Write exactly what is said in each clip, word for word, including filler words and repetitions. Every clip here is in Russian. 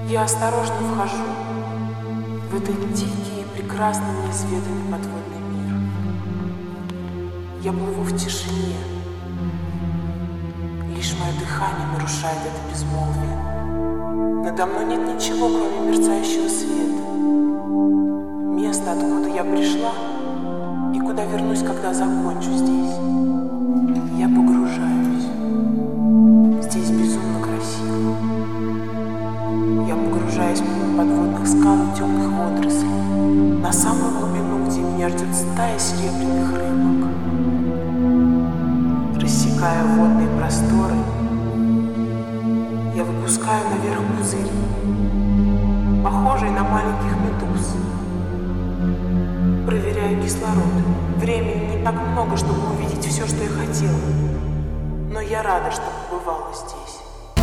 Я осторожно вхожу в этот дикий и прекрасно неизведанный подводный мир. Я плыву в тишине. Лишь мое дыхание нарушает это безмолвие. Надо мной нет ничего, кроме мерцающего света. Место, откуда я пришла, и куда вернусь, когда закончу здесь. Я погружаюсь. Здесь безумно красиво. Я погружаюсь мимо подводных скал и темных водорослей на самую глубину, где меня ждет стая серебряных рыбок. Рассекая водные просторы, я выпускаю наверх пузыри, похожие на маленьких медуз. Проверяю кислород. Времени не так много, чтобы увидеть все, что я хотела. Но я рада, что побывала здесь.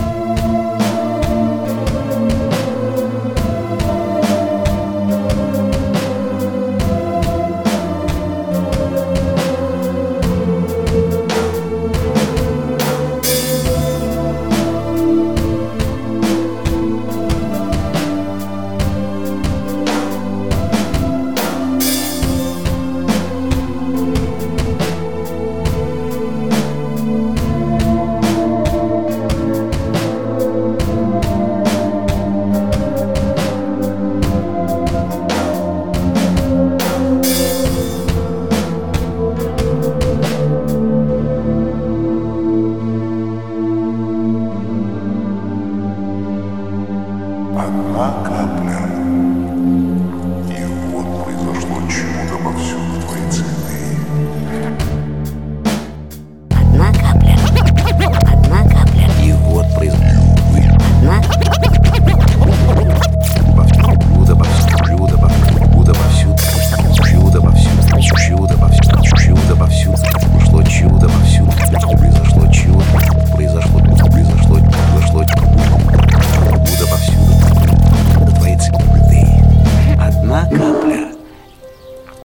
Одна капля, и вот произошло чудо повсюду твоей цветы.